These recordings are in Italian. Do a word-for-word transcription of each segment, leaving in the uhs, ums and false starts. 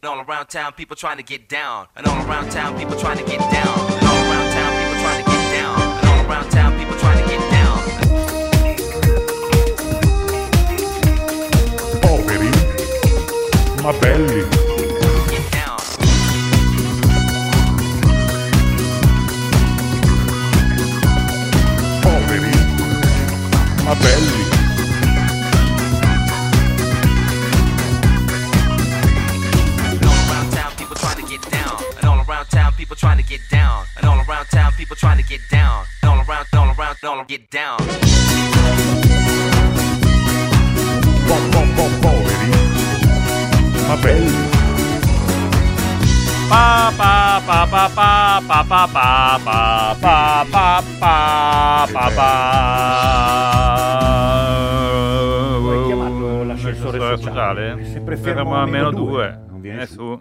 And all around town, people trying to get down. And all around town, people trying to get down. And all around town, people trying to get down. And all around town, people trying to get down. Poveri, ma belli. Get down. Poveri, ma belli. People trying to get down, and all around town, people trying to get down, and all around, all around, all get down. Po, po, po, poveri, ma belli. Pa pa pa pa pa pa pa pa pa pa pa pa pa pa. Vuoi chiamarlo l'ascensore sociale? sociale? Sempre Fermo a meno due. Non viene Viene su. su.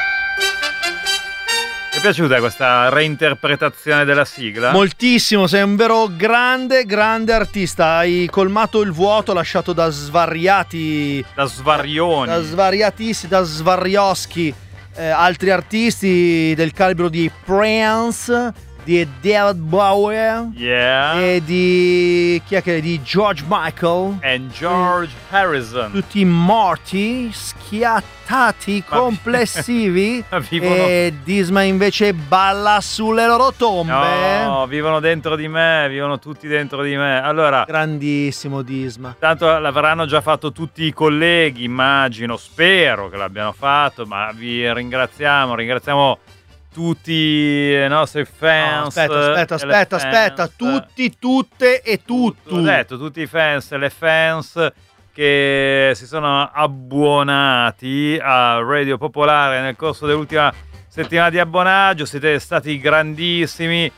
Ti è piaciuta questa reinterpretazione della sigla? Moltissimo, sei un vero grande, grande artista. Hai colmato il vuoto lasciato da svariati... Da svarioni. Da svariatissimi, da svarioschi eh, altri artisti del calibro di Prince, di David Bowie Yeah. e di... chi è che è? Di George Michael. And George Harrison. Tutti morti, schiattati, Ma- complessivi. Ma vivono- E Disma invece balla sulle loro tombe. No, vivono dentro di me, vivono tutti dentro di me. Allora, Grandissimo Disma. tanto l'avranno già fatto tutti i colleghi, immagino, spero che l'abbiano fatto, ma vi ringraziamo, ringraziamo tutti i nostri fans. No, aspetta, aspetta, e le aspetta, fans. aspetta. Tutti, tutte e tutti. Ho detto, tutti i fans e le fans che si sono abbonati a Radio Popolare nel corso dell'ultima settimana di abbonaggio. Siete stati grandissimi,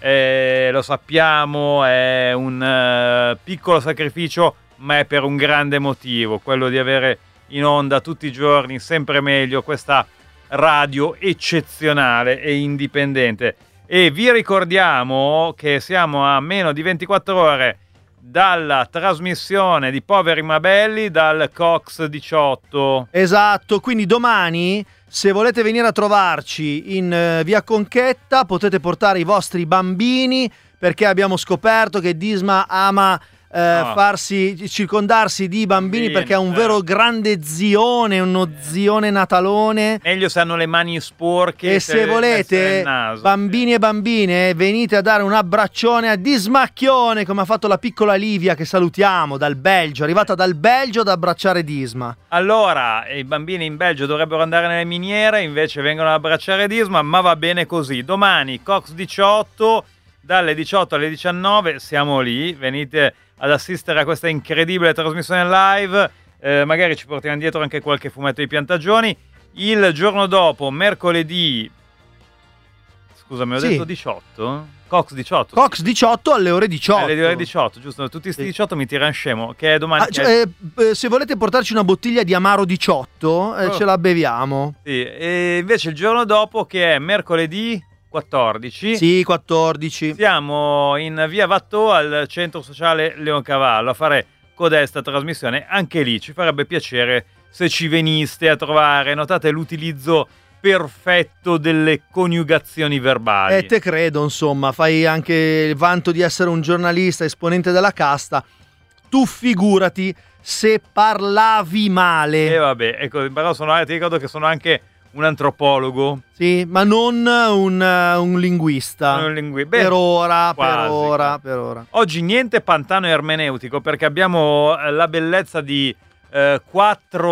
eh, lo sappiamo, è un eh, piccolo sacrificio, ma è per un grande motivo, quello di avere in onda tutti i giorni, sempre meglio, questa radio eccezionale e indipendente. E vi ricordiamo che siamo a meno di ventiquattro ore dalla trasmissione di Poveri ma Belli dal Cox diciotto. Esatto, quindi domani se volete venire a trovarci in eh, via Conchetta potete portare i vostri bambini, perché abbiamo scoperto che Disma ama eh, No. farsi circondarsi di bambini, Bambini, perché è un certo. vero grande zione, uno zione natalone. Meglio se hanno le mani sporche E se messe volete, nel naso. bambini e bambine, venite a dare un abbraccione a Dismacchione, come ha fatto la piccola Livia, che salutiamo, dal Belgio, arrivata dal Belgio ad abbracciare Disma. Allora, i bambini in Belgio dovrebbero andare nelle miniere, invece vengono ad abbracciare Disma, ma va bene così. Domani Cox diciotto, dalle diciotto alle diciannove, siamo lì, venite ad assistere a questa incredibile trasmissione live, eh, magari ci portiamo dietro anche qualche fumetto di Piantagioni. Il giorno dopo, mercoledì, scusami, ho Sì. detto diciotto? Cox diciotto. Cox diciotto alle ore diciotto. Alle ore diciotto, giusto? Tutti sti Sì. diciotto mi tirano scemo, che è domani. Ah, cioè, eh, eh, se volete portarci una bottiglia di Amaro diciotto, eh, Oh. ce la beviamo. Sì, e invece il giorno dopo, che è mercoledì quattordici, Sì, quattordici. siamo in via Vattò al centro sociale Leoncavallo a fare codesta trasmissione. Anche lì ci farebbe piacere se ci veniste a trovare. Notate l'utilizzo perfetto delle coniugazioni verbali. E te credo, insomma, fai anche il vanto di essere un giornalista, esponente della casta. Tu figurati se parlavi male. E vabbè, ecco, però sono, ti ricordo che sono anche un antropologo. Sì, ma non un, un linguista. Un lingui- Beh, per ora, per quasi. ora, per ora. Oggi niente pantano ermeneutico, perché abbiamo eh, la bellezza di eh, quattro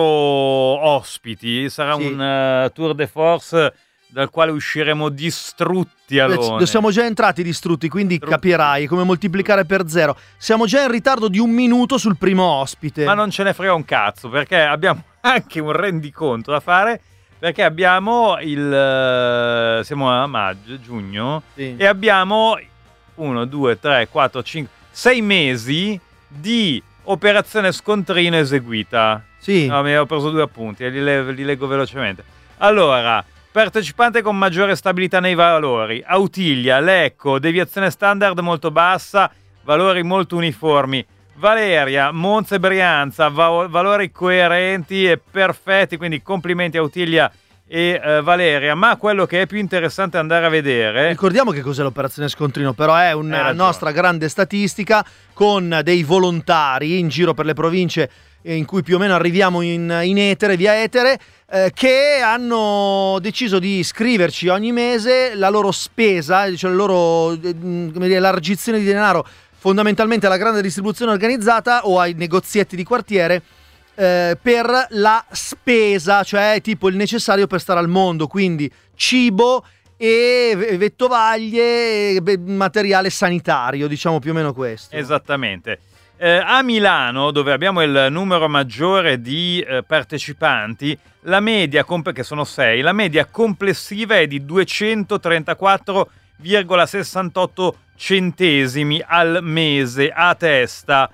ospiti. Sarà Sì. un eh, tour de force dal quale usciremo distrutti a Lone. Siamo già entrati distrutti, quindi Distrutti. capirai come moltiplicare per zero. Siamo già in ritardo di un minuto sul primo ospite. Ma non ce ne frega un cazzo, perché abbiamo anche un rendiconto da fare, perché abbiamo il... eh, siamo a maggio, giugno, Sì. e abbiamo uno, due, tre, quattro, cinque, sei mesi di operazione scontrino eseguita. Sì. No, mi avevo preso due appunti e li, le- li leggo velocemente. Allora, partecipante con maggiore stabilità nei valori: Autiglia, Lecco, deviazione standard molto bassa, valori molto uniformi. Valeria, Monza e Brianza, va- valori coerenti e perfetti, quindi complimenti Autiglia e uh, Valeria, ma quello che è più interessante andare a vedere... Ricordiamo che cos'è l'operazione Scontrino, però è una nostra grande statistica con dei volontari in giro per le province in cui più o meno arriviamo in, in etere, via etere, eh, che hanno deciso di scriverci ogni mese la loro spesa, cioè la loro eh, come dire, l'argizione di denaro fondamentalmente alla grande distribuzione organizzata o ai negozietti di quartiere, eh, per la spesa, cioè tipo il necessario per stare al mondo, quindi cibo e vettovaglie, materiale sanitario, diciamo più o meno questo. Esattamente. Eh, a Milano, dove abbiamo il numero maggiore di eh, partecipanti, la media, comp- che sono sei, la media complessiva è di duecentotrentaquattro virgola sessantotto centesimi al mese a testa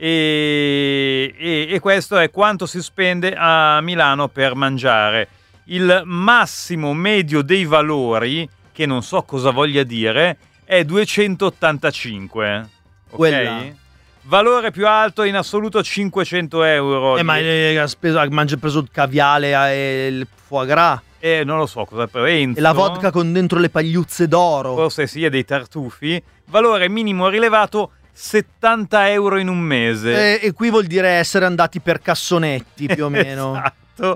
e, e, e questo è quanto si spende a Milano per mangiare. Il massimo medio dei valori, che non so cosa voglia dire, è duecentottantacinque. Ok? Valore più alto in assoluto cinquecento euro. Eh, ma eh, ha speso, ha mangia- preso il caviale e il foie gras. Eh, non lo so cosa penso. E la vodka con dentro le pagliuzze d'oro. Forse sì, e dei tartufi. Valore minimo rilevato settanta euro in un mese. E, e qui vuol dire essere andati per cassonetti, più o meno. Esatto.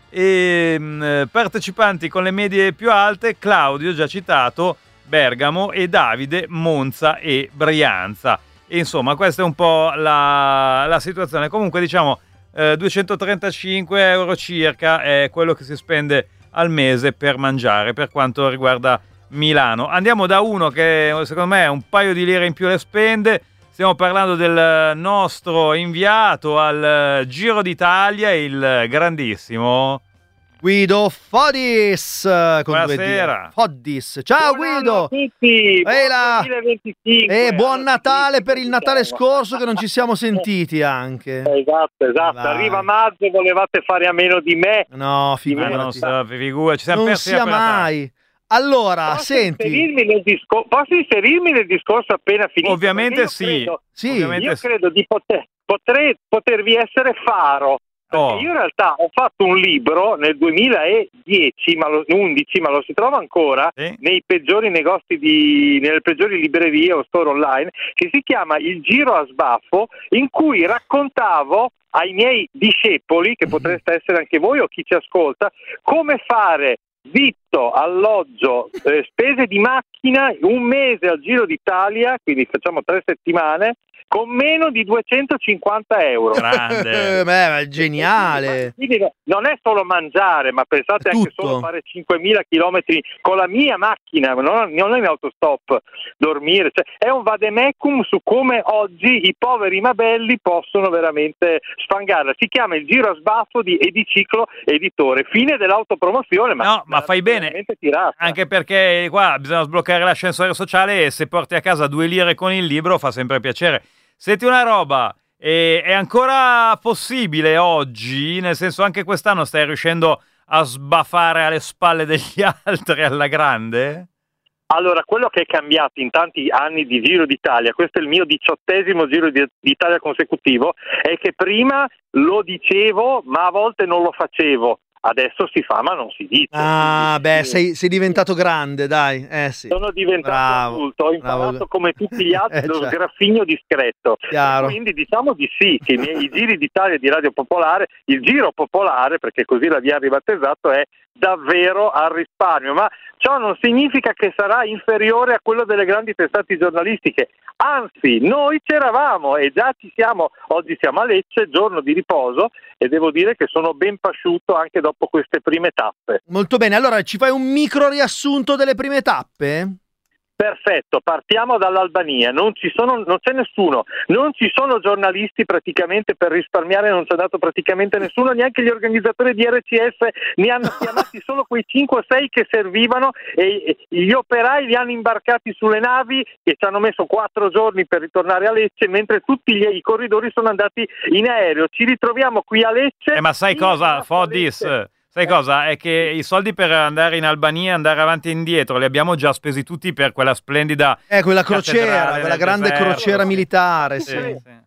E mh, partecipanti con le medie più alte, Claudio, già citato, Bergamo, e Davide, Monza e Brianza. E insomma, questa è un po' la, la situazione. Comunque, diciamo, eh, duecentotrentacinque euro circa è quello che si spende al mese per mangiare, per quanto riguarda Milano. Andiamo da uno che, secondo me, un paio di lire in più le spende. Stiamo parlando del nostro inviato al Giro d'Italia, il grandissimo... Guido Fodis. Con Buonasera. Fodis. Ciao Buon Guido. anno a tutti. Ehi là. duemilaventicinque. E buon Natale per il Natale scorso che non ci siamo sentiti anche. Esatto, esatto. Vai. Arriva maggio, volevate fare a meno di me. No, Ah, figurati. non so, figura, ci siamo Non persi sia appena tardi. mai. Allora, Posso senti. Inserirmi nel discor- posso inserirmi nel discorso appena finito? Ovviamente Perché io sì. credo- Sì. Ovviamente Io sì. credo di poter, potrei, potervi essere faro. Perché Oh. io in realtà ho fatto un libro nel duemiladieci, ma lo, undici, ma lo si trova ancora Sì. nei peggiori negozi di, nelle peggiori librerie o store online, che si chiama Il Giro a Sbaffo, in cui raccontavo ai miei discepoli, che potreste essere anche voi o chi ci ascolta, come fare vitto, alloggio, eh, spese di macchina, un mese al Giro d'Italia, quindi facciamo tre settimane, con meno di duecentocinquanta euro. Grande. Beh, ma è geniale. Quindi non è solo mangiare, ma pensate È anche tutto. solo a fare cinquemila chilometri con la mia macchina, non, non è in autostop, dormire. Cioè, è un vademecum su come oggi i poveri mabelli possono veramente sfangarla. Si chiama Il Giro a Sbaffo di Ediciclo Editore. Fine dell'autopromozione, ma, No, ma fai bene. veramente tirata. Anche perché qua bisogna sbloccare l'ascensore sociale e se porti a casa due lire con il libro fa sempre piacere. Senti una roba, eh, è ancora possibile oggi, nel senso anche quest'anno stai riuscendo a sbaffare alle spalle degli altri alla grande? Allora, quello che è cambiato in tanti anni di Giro d'Italia, questo è il mio diciottesimo Giro di- d'Italia consecutivo, è che prima lo dicevo ma a volte non lo facevo. Adesso si fa ma non si dice. Ah, Quindi, beh, sei, sei diventato grande, dai. Eh sì. sono diventato Bravo, adulto, ho imparato bravo. come tutti gli altri Eh, lo certo. sgraffino discreto. Chiaro. Quindi diciamo di sì, che i miei i Giri d'Italia di Radio Popolare, il Giro Popolare, perché così l'abbiamo ribattezzato, è davvero al risparmio, ma ciò non significa che sarà inferiore a quello delle grandi testate giornalistiche, anzi noi c'eravamo e già ci siamo, oggi siamo a Lecce, giorno di riposo, e devo dire che sono ben pasciuto anche dopo queste prime tappe. Molto bene, allora ci fai un micro riassunto delle prime tappe? Perfetto, partiamo dall'Albania, non ci sono, non c'è nessuno, non ci sono giornalisti praticamente per risparmiare, non c'è dato praticamente nessuno, neanche gli organizzatori di R C S ne hanno chiamati solo quei cinque o sei che servivano e, e gli operai li hanno imbarcati sulle navi che ci hanno messo quattro giorni per ritornare a Lecce, mentre tutti gli, i corridori sono andati in aereo. Ci ritroviamo qui a Lecce. Eh, ma sai in cosa, una Fodis? Lecce. Sai cosa? È che i soldi per andare in Albania, andare avanti e indietro, li abbiamo già spesi tutti per quella splendida Eh, quella crociera, cattedrale quella nel grande deserto. crociera militare, sì. Sì, sì.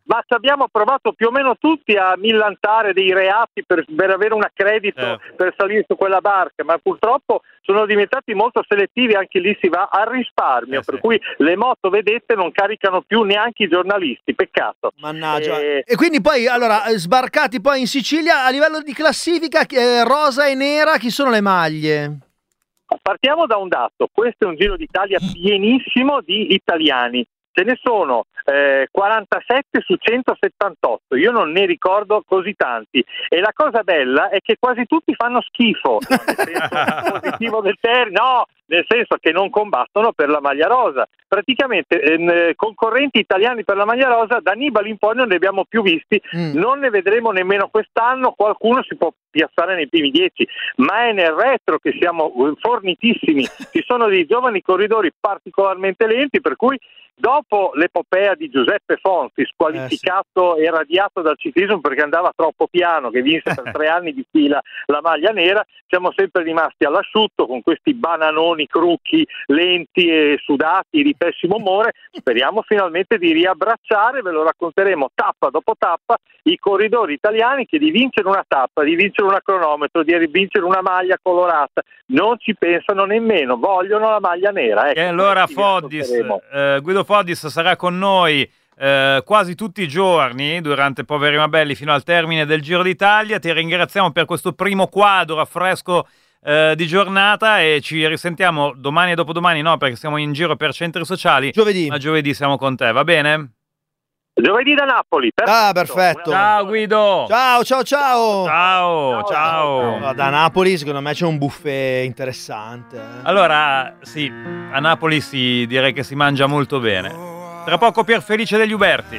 ma ci abbiamo provato più o meno tutti a millantare dei reati per, per avere un accredito Eh. per salire su quella barca, ma purtroppo sono diventati molto selettivi, anche lì si va al risparmio, Eh, per sì. cui le moto, vedete, non caricano più neanche i giornalisti, peccato. Mannaggia. Eh, E quindi poi, allora, eh, sbarcati poi in Sicilia, a livello di classifica, eh, rosa e nera, chi sono le maglie? Partiamo da un dato, questo è un Giro d'Italia pienissimo di italiani, ce ne sono eh, quarantasette su centosettantotto, io non ne ricordo così tanti, e la cosa bella è che quasi tutti fanno schifo, nel senso positivo del termine, no, nel senso che non combattono per la maglia rosa, praticamente ehm, concorrenti italiani per la maglia rosa da Nibali in poi non ne abbiamo più visti, Mm. non ne vedremo nemmeno quest'anno, qualcuno si può piazzare nei primi dieci, ma è nel retro che siamo fornitissimi, ci sono dei giovani corridori particolarmente lenti, per cui dopo l'epopea di Giuseppe Fonti, squalificato e radiato dal ciclismo perché andava troppo piano, che vinse per tre anni di fila la maglia nera, siamo sempre rimasti all'asciutto con questi bananoni crucchi, lenti e sudati di pessimo umore. Speriamo finalmente di riabbracciare, ve lo racconteremo tappa dopo tappa, i corridori italiani che di vincere una tappa, di vincere una cronometro, di vincere una maglia colorata non ci pensano nemmeno, vogliono la maglia nera. Ecco, E allora questi vi Foddis, racconteremo. eh, Guido Foddis sarà con noi eh, quasi tutti i giorni durante Poveri ma Belli fino al termine del Giro d'Italia. Ti ringraziamo per questo primo quadro a fresco eh, di giornata e ci risentiamo domani e dopodomani, no, perché siamo in giro per centri sociali. Giovedì. Ma giovedì siamo con te, va bene? Giovedì da Napoli. Ah, perfetto. Una- Ciao Guido! Ciao, ciao, ciao. Ciao, ciao! No, da Napoli secondo me c'è un buffet interessante. eh. Allora, sì, a Napoli si direi che si mangia molto bene. Tra poco Pier Felice degli Uberti.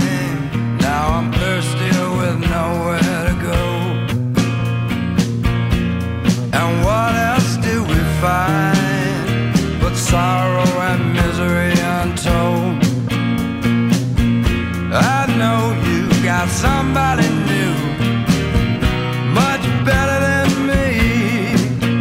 Now I'm thirsty with nowhere to go. And what else do we find but sorrow and misery untold? I know you got somebody new, much better than me.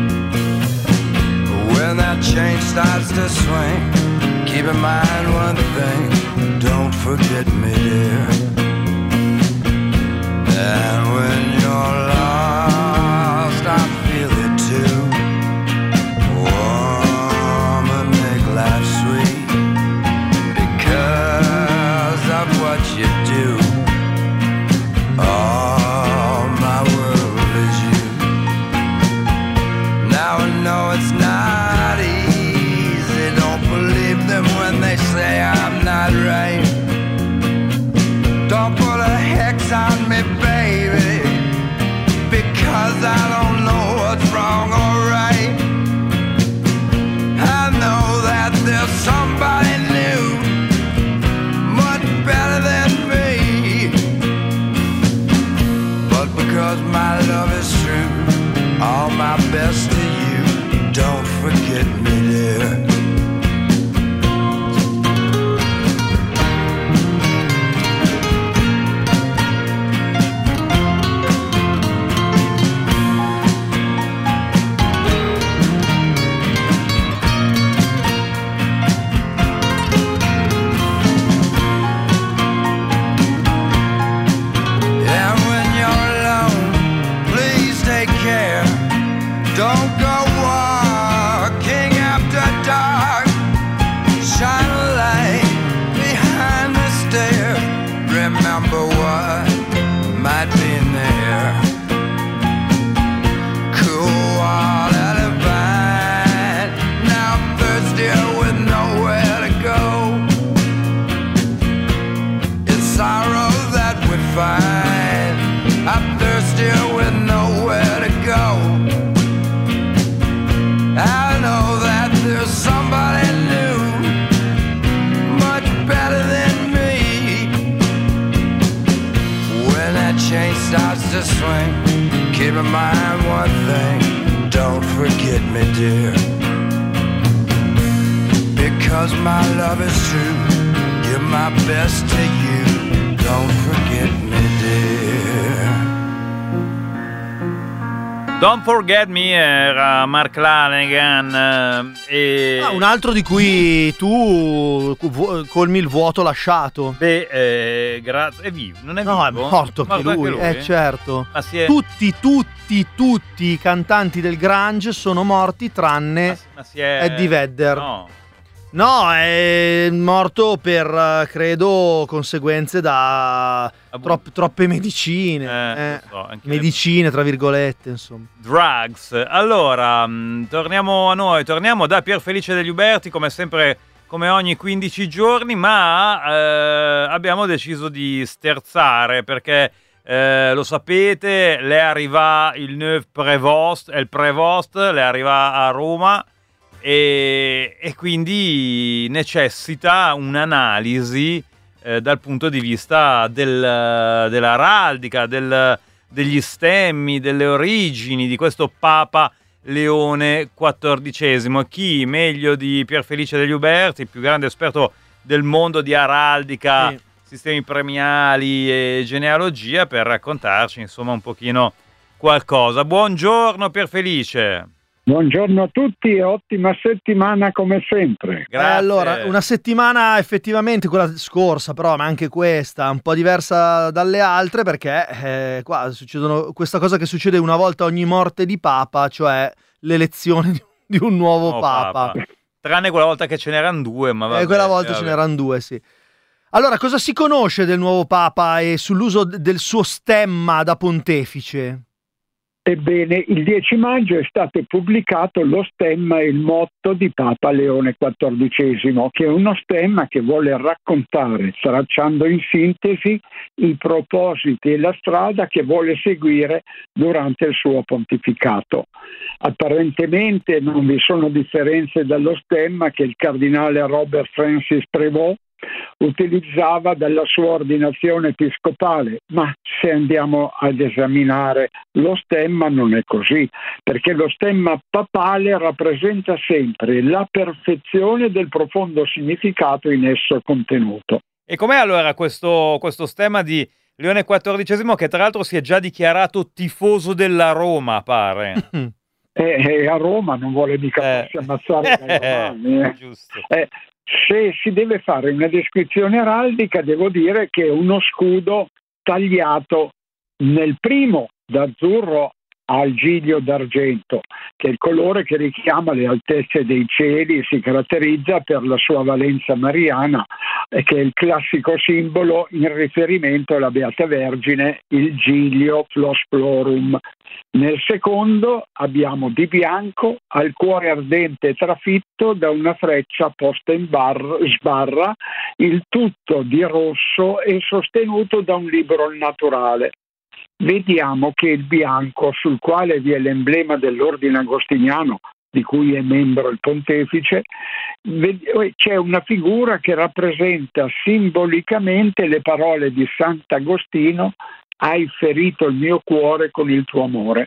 When that change starts to swing, keep in mind one thing, don't forget me, dear. And when you're lost, I feel it too. Warm and make life sweet because of what you do. All my world is you. Now I know it's not easy. Don't believe them when they say I'm not right. Don't put a hex on me, baby, because I don't know what's wrong or right. I know that there's somebody new, much better than me. But because my love is true, all my best to you, don't forget me, dear. And when you're alone, please take care. Don't go walking after dark. Shine a light behind the stairs. Remember what might be in there. Cool water divine. Now I'm thirsty with nowhere to go. It's sorrow that we find. I'm thirsty with nowhere to go. I know that there's somebody new, much better than me. When that chain starts to swing, keep in mind one thing, don't forget me, dear. Because my love is true, give my best to you, don't forget me, dear. Don't Forget Me era Mark Lanegan e... ah, un altro di cui tu colmi il vuoto lasciato. Beh, eh, grazie. È vivo, non è vivo? No, è morto anche lui. anche lui. Eh, certo. Ma si è... Tutti, tutti, tutti i cantanti del grunge sono morti tranne ma, ma si è... Eddie Vedder. No. No, è morto per, credo, conseguenze da tropp- troppe medicine. Eh, eh, so, anche medicine, tra virgolette, insomma. Drugs. Allora, mh, torniamo a noi, torniamo da Pierfelice degli Uberti, come sempre, come ogni quindici giorni, ma eh, abbiamo deciso di sterzare, perché eh, lo sapete, le arriva il Neuf Prévost, il Prévost, le arriva a Roma, E, e quindi necessita un'analisi eh, dal punto di vista del, dell'araldica, del, degli stemmi, delle origini di questo Papa Leone quattordicesimo. Chi meglio di Pierfelice degli Uberti, il più grande esperto del mondo di araldica, sì, sistemi premiali e genealogia, per raccontarci insomma un pochino qualcosa. Buongiorno Pierfelice. Buongiorno a tutti e ottima settimana come sempre. Eh, allora, una settimana effettivamente quella scorsa, però, ma anche questa, un po' diversa dalle altre, perché eh, qua succedono questa cosa che succede una volta ogni morte di Papa, cioè l'elezione di, di un nuovo oh, Papa. Papa. Tranne quella volta che ce n'erano due, ma vabbè, eh, quella volta vabbè. ce n'erano due, sì. Allora, cosa si conosce del nuovo Papa e sull'uso d- del suo stemma da pontefice? Ebbene, il dieci maggio è stato pubblicato lo stemma e il motto di Papa Leone quattordicesimo, che è uno stemma che vuole raccontare, tracciando in sintesi, i propositi e la strada che vuole seguire durante il suo pontificato. Apparentemente non vi sono differenze dallo stemma che il cardinale Robert Francis Prévost utilizzava dalla sua ordinazione episcopale, ma se andiamo ad esaminare lo stemma non è così, perché lo stemma papale rappresenta sempre la perfezione del profondo significato in esso contenuto. E com'è allora questo, questo stemma di Leone quattordicesimo, che tra l'altro si è già dichiarato tifoso della Roma, pare? E, e a Roma non vuole mica eh. farsi ammazzare dai romani. Eh. Giusto. Eh, se si deve fare una descrizione araldica, devo dire che è uno scudo tagliato nel primo d'azzurro al giglio d'argento, che è il colore che richiama le altezze dei cieli e si caratterizza per la sua valenza mariana, e che è il classico simbolo in riferimento alla Beata Vergine, il giglio flosplorum. Nel secondo abbiamo di bianco al cuore ardente trafitto da una freccia posta in bar- sbarra, il tutto di rosso e sostenuto da un libro naturale. Vediamo che il bianco, sul quale vi è l'emblema dell'ordine agostiniano, di cui è membro il pontefice, c'è una figura che rappresenta simbolicamente le parole di Sant'Agostino: hai ferito il mio cuore con il tuo amore.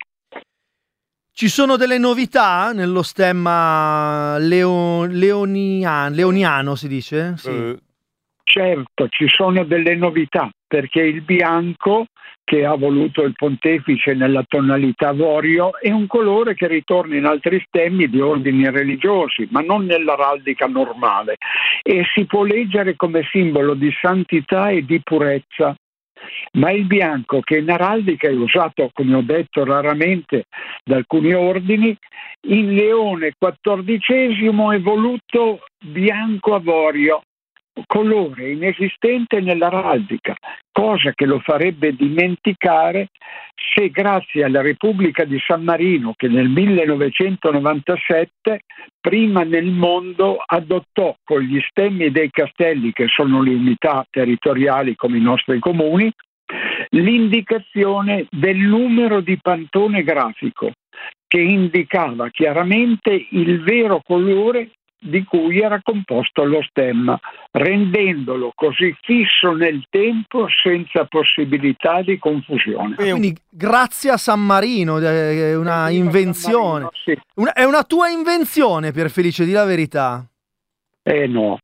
Ci sono delle novità nello stemma leo, leoniano, leoniano, si dice? Sì. Uh. Certo, ci sono delle novità, perché il bianco, che ha voluto il pontefice nella tonalità avorio, è un colore che ritorna in altri stemmi di ordini religiosi, ma non nell'araldica normale, e si può leggere come simbolo di santità e di purezza. Ma il bianco, che in araldica è usato, come ho detto, raramente da alcuni ordini, in Leone quattordicesimo è voluto bianco avorio, colore inesistente nell'araldica, cosa che lo farebbe dimenticare se, grazie alla Repubblica di San Marino, che nel millenovecentonovantasette prima nel mondo adottò con gli stemmi dei castelli, che sono le unità territoriali come i nostri comuni, l'indicazione del numero di pantone grafico, che indicava chiaramente il vero colore di cui era composto lo stemma, rendendolo così fisso nel tempo senza possibilità di confusione. Ah, quindi grazie a San Marino, è una invenzione. Marino, sì. una, è una tua invenzione, Pierfelice, di la verità. Eh no,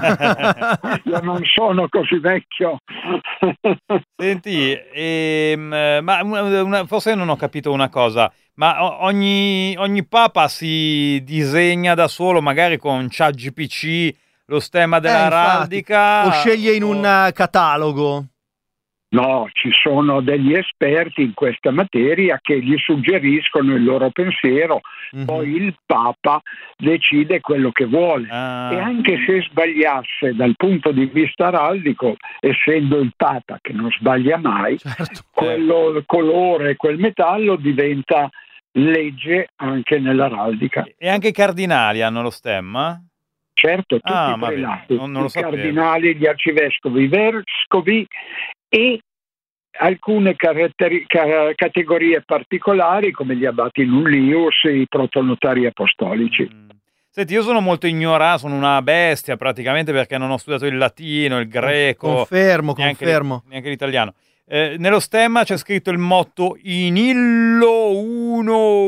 io non sono così vecchio. Senti, ehm, ma una, una, forse non ho capito una cosa. Ma o- ogni, ogni papa si disegna da solo, magari con ChatGPT, lo stemma Eh, dell'araldica? infatti. O sceglie in un eh, catalogo. No, ci sono degli esperti in questa materia che gli suggeriscono il loro pensiero, Mhm. poi il Papa decide quello che vuole. Ah. E anche se sbagliasse dal punto di vista araldico, essendo il Papa che non sbaglia mai, Certo. quello, il colore, quel metallo diventa legge anche nell'araldica. E anche i cardinali hanno lo stemma? Certo, tutti Ah, i ma vedi, prelati, non- non lo i sapevo. cardinali, gli arcivescovi, i vescovi e alcune caratteri- ca- categorie particolari come gli abati nullius e i protonotari apostolici. Mm. Senti, io sono molto ignorato, sono una bestia praticamente perché non ho studiato il latino, il greco, Confermo, neanche, confermo. neanche l'italiano. Eh, nello stemma c'è scritto il motto in illo uno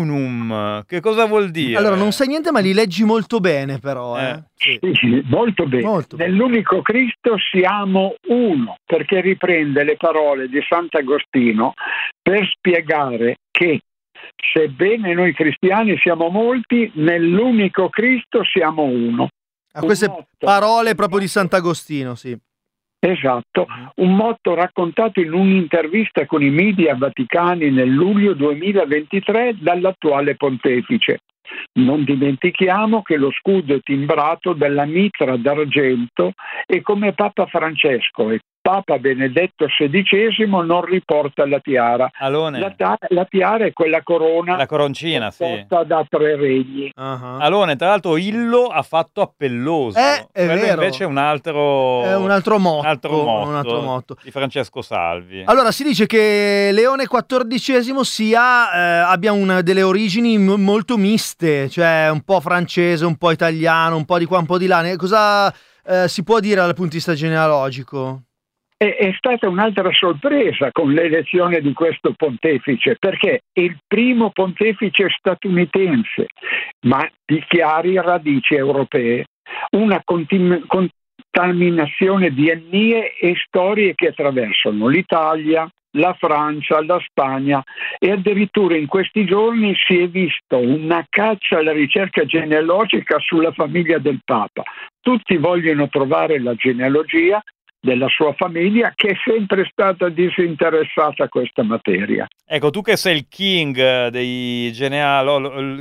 unum. Che cosa vuol dire? Allora, non sai niente, ma li leggi molto bene, però. Eh. Eh. Sì. Sì, sì, molto bene. Molto bene. Nell'unico Cristo siamo uno, perché riprende le parole di Sant'Agostino per spiegare che sebbene noi cristiani siamo molti, nell'unico Cristo siamo uno. A queste Un motto- parole proprio di Sant'Agostino, sì. Esatto, un motto raccontato in un'intervista con i media vaticani nel luglio duemilaventitré dall'attuale pontefice. Non dimentichiamo che lo scudo è timbrato dalla mitra d'argento e come Papa Francesco e Papa Benedetto sedicesimo non riporta la tiara. Alone, La, ta- la tiara è quella corona la coroncina, sì. composta da tre regni. Ah. Alone, tra l'altro Illo ha fatto appelloso. Eh, è Quello vero. invece è un altro, È un altro motto, un altro motto un altro motto. di Francesco Salvi. Allora, si dice che Leone quattordicesimo sia, eh, abbia una delle origini m- molto miste, cioè un po' francese, un po' italiano, un po' di qua, un po' di là. Ne- Cosa eh, si può dire dal punto di vista genealogico? È, è stata un'altra sorpresa con l'elezione di questo pontefice, perché è il primo pontefice statunitense, ma di chiari radici europee, una continu- contaminazione di etnie e storie che attraversano l'Italia, la Francia, la Spagna e addirittura in questi giorni si è visto una caccia alla ricerca genealogica sulla famiglia del Papa. Tutti vogliono trovare la genealogia della sua famiglia, che è sempre stata disinteressata a questa materia. Ecco, tu che sei il king dei genealo-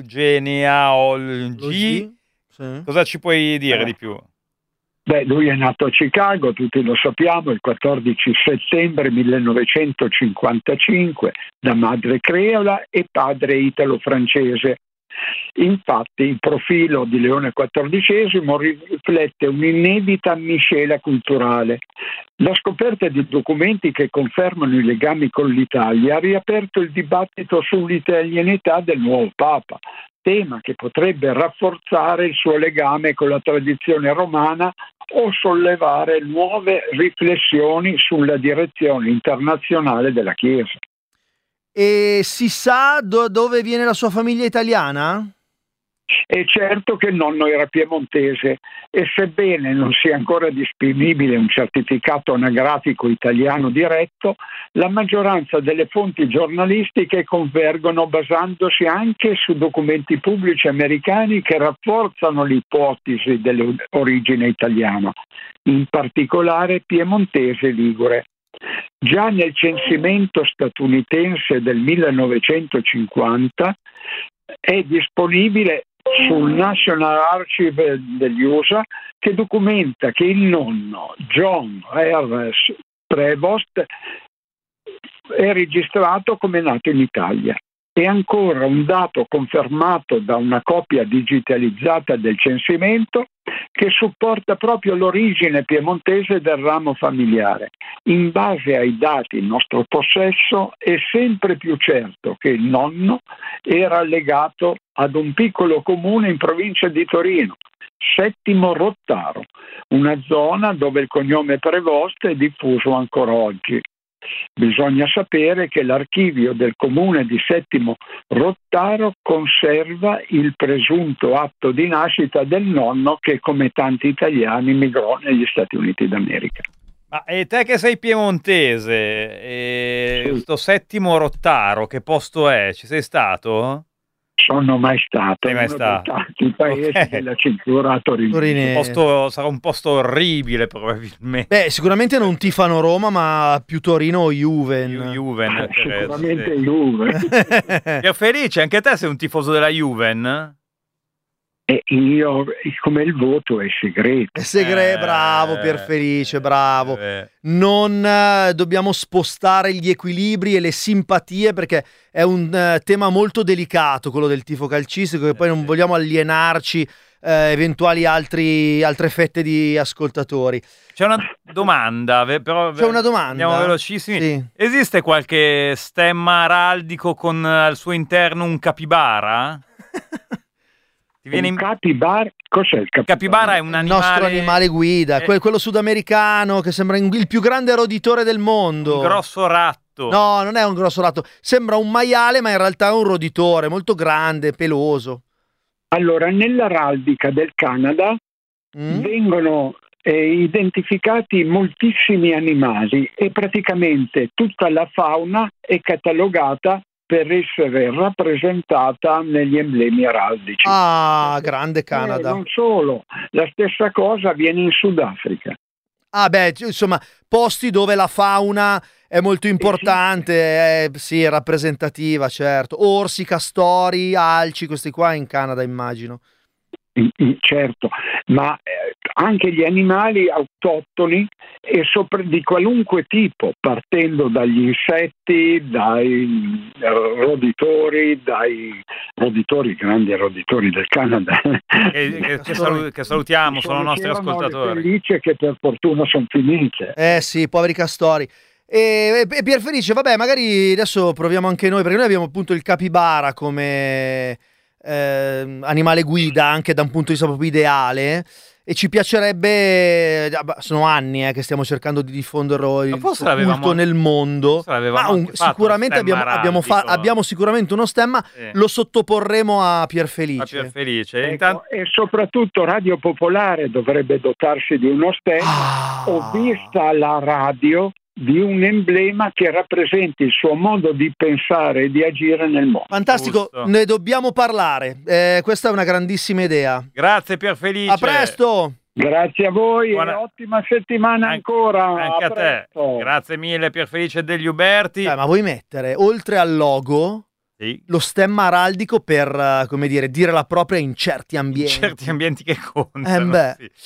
genealogi, Sì. cosa ci puoi dire Eh. di più? Beh, lui è nato a Chicago, tutti lo sappiamo, il quattordici settembre millenovecentocinquantacinque, da madre creola e padre italo-francese. Infatti il profilo di Leone quattordicesimo riflette un'inedita miscela culturale. La scoperta di documenti che confermano i legami con l'Italia ha riaperto il dibattito sull'italianità del nuovo Papa, tema che potrebbe rafforzare il suo legame con la tradizione romana o sollevare nuove riflessioni sulla direzione internazionale della Chiesa. E si sa do- dove viene la sua famiglia italiana? È certo che il nonno era piemontese e sebbene non sia ancora disponibile un certificato anagrafico italiano diretto, la maggioranza delle fonti giornalistiche convergono basandosi anche su documenti pubblici americani che rafforzano l'ipotesi dell'origine italiana, in particolare piemontese e ligure. Già nel censimento statunitense del millenovecentocinquanta è disponibile sul National Archive degli U S A che documenta che il nonno John R. Prevost è registrato come nato in Italia. È ancora un dato confermato da una copia digitalizzata del censimento che supporta proprio l'origine piemontese del ramo familiare. In base ai dati in nostro possesso è sempre più certo che il nonno era legato ad un piccolo comune in provincia di Torino, Settimo Rottaro, una zona dove il cognome Prevost è diffuso ancora oggi. Bisogna sapere che l'archivio del comune di Settimo Rottaro conserva il presunto atto di nascita del nonno che, come tanti italiani, migrò negli Stati Uniti d'America. Ma e te che sei piemontese, e Sì. questo settimo Rottaro, che posto è? Ci sei stato? Sono mai stato Sei mai in uno stato? dei tanti paesi Ok. della cintura torinese. Torinese. Un posto- sarà un posto orribile probabilmente. Beh, sicuramente non tifano Roma, ma più Torino o Juven. Ju- Juven, Eh, credo, Sicuramente sì. Juve. Pierfelice, anche te sei un tifoso della Juven? E io, come il voto è segreto. È segre- Eh, bravo Pierfelice, bravo. eh, Non eh, dobbiamo spostare gli equilibri e le simpatie perché è un eh, tema molto delicato quello del tifo calcistico, che poi non vogliamo alienarci eh, eventuali altri, altre fette di ascoltatori. C'è una domanda, ve- però C'è una domanda? Andiamo velocissimi. Sì. Esiste qualche stemma araldico con al suo interno un capibara? Ti viene Un in... capibara, cos'è il capibara? Capibara è un Il animale... nostro animale guida, eh, que- quello sudamericano che sembra il più grande roditore del mondo. un grosso ratto. No, non è un grosso ratto, sembra un maiale, ma in realtà è un roditore molto grande, peloso. Allora, nell'araldica del Canada Mm? vengono eh, identificati moltissimi animali e praticamente tutta la fauna è catalogata per essere rappresentata negli emblemi araldici. Ah, grande Eh, Canada. non solo, la stessa cosa avviene in Sudafrica. Ah, beh, c- insomma, posti dove la fauna è molto importante, è, sì, è rappresentativa, certo. Orsi, castori, alci, questi qua in Canada, immagino. Mm, mm, Certo, ma eh, anche gli animali autoctoni e sopra di qualunque tipo, partendo dagli insetti, dai eh, roditori, dai roditori, grandi roditori del Canada. Che, che- che salu- che salutiamo, sono nostri C'erano le ascoltatori. pellicce che per fortuna sono finite. Eh sì, poveri castori. E, e Pierfelice, vabbè, magari adesso proviamo anche noi, perché noi abbiamo appunto il capibara come eh, animale guida, anche da un punto di vista proprio ideale, e ci piacerebbe, ah, beh, sono anni eh, che stiamo cercando di diffonderlo il Ma forse suo l'avevamo- culto nel mondo. forse l'avevamo Ma un- anche fatto sicuramente lo stemma abbiamo, abbiamo, fa- araldico. abbiamo sicuramente uno stemma, Sì. lo sottoporremo a Pierfelice. Ma Pierfelice. Ecco, Intanto... e soprattutto Radio Popolare dovrebbe dotarsi di uno stemma. Ah. Ho vista la radio di un emblema che rappresenti il suo modo di pensare e di agire nel mondo. Fantastico, Giusto. ne dobbiamo parlare. Eh, questa è una grandissima idea. Grazie Pierfelice. A presto! Grazie a voi Buona- e ottima settimana An- ancora. Anche a te. presto. Grazie mille Pierfelice degli Uberti. Eh, ma vuoi mettere, oltre al logo, Sì. lo stemma araldico per, eh, come dire, dire la propria in certi In ambienti? certi ambienti che Eh, contano. beh. sì.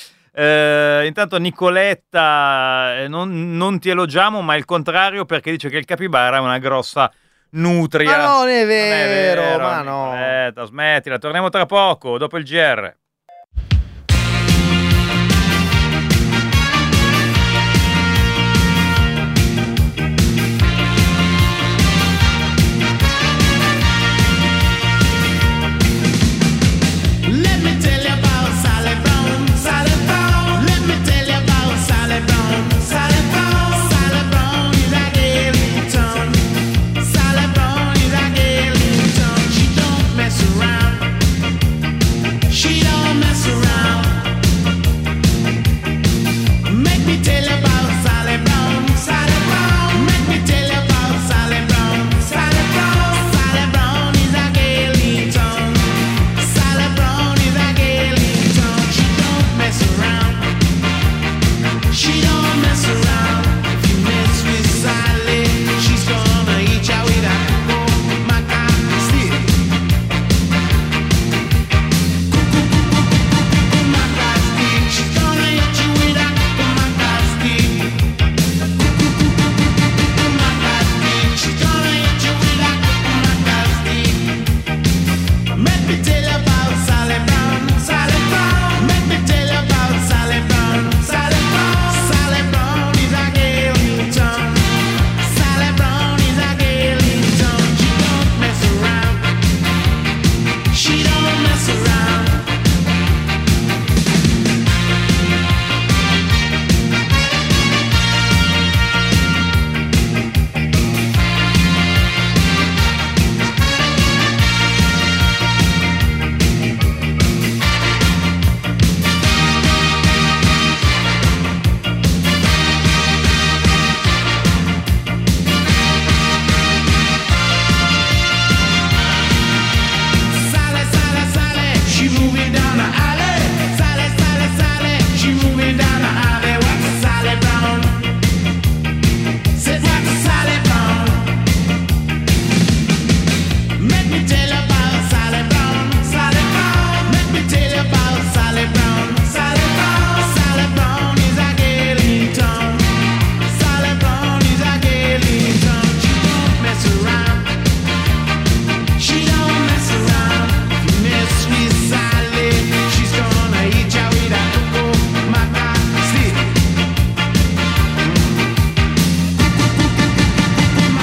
Eh, intanto Nicoletta, eh, non, non ti elogiamo, ma il contrario, perché dice che il capibara è una grossa nutria. Ma non è Non vero, ma no. Nicoletta, smettila, torniamo tra poco, dopo il G R. Let me tell you about Sally Brown, Sally Brown. Let me tell you about Sally Brown, Sally Brown. Sally Brown is a girl in town. Sally Brown is a girl in town. She don't mess around. She don't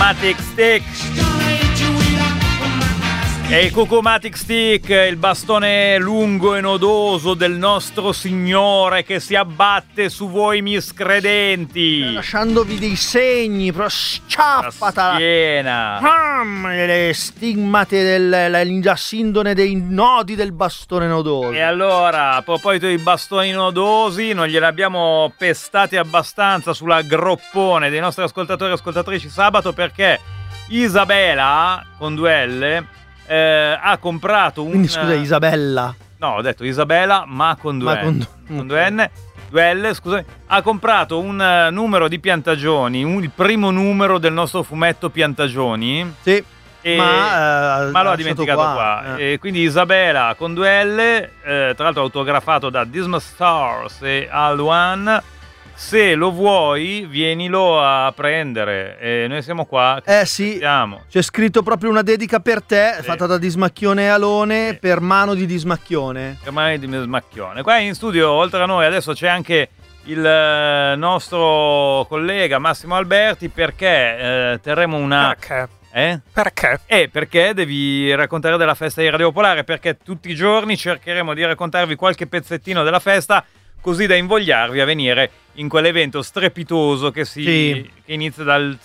Cucumatic Stick. E il Cucumatic Stick, il bastone lungo e nodoso del nostro Signore che si abbatte su voi miscredenti, lasciandovi dei segni, però sciappata la schiena, ah, le stigmate del, la, la sindone dei nodi del bastone nodoso. E allora, a proposito di bastoni nodosi, non glieli abbiamo pestati abbastanza sulla groppone dei nostri ascoltatori e ascoltatrici sabato, perché Isabella, con due L, Eh, ha comprato un... Quindi scusa, Isabella. No, ho detto Isabella, ma con due ma N. Con... con due N, due L, scusami. Ha comprato un uh, numero di Piantagioni, un, il primo numero del nostro fumetto Piantagioni. Sì. E, ma, uh, ma lo ha dimenticato qua. qua. Eh. E quindi Isabella con due L, eh, tra l'altro autografato da Disma Stars e Al One. Se lo vuoi, vienilo a prendere. E noi siamo qua. Eh sì, siamo. C'è scritto proprio una dedica per te, sì, fatta da Dismacchione e Alone, sì, per mano di Dismacchione. Per mano di Dismacchione. Qua in studio, oltre a noi, adesso c'è anche il nostro collega Massimo Alberti, perché eh, terremo una... Perché? Eh? Perché? Eh, perché devi raccontare della festa di Radio Popolare, perché tutti i giorni cercheremo di raccontarvi qualche pezzettino della festa, così da invogliarvi a venire in quell'evento strepitoso che si sì. che inizia dal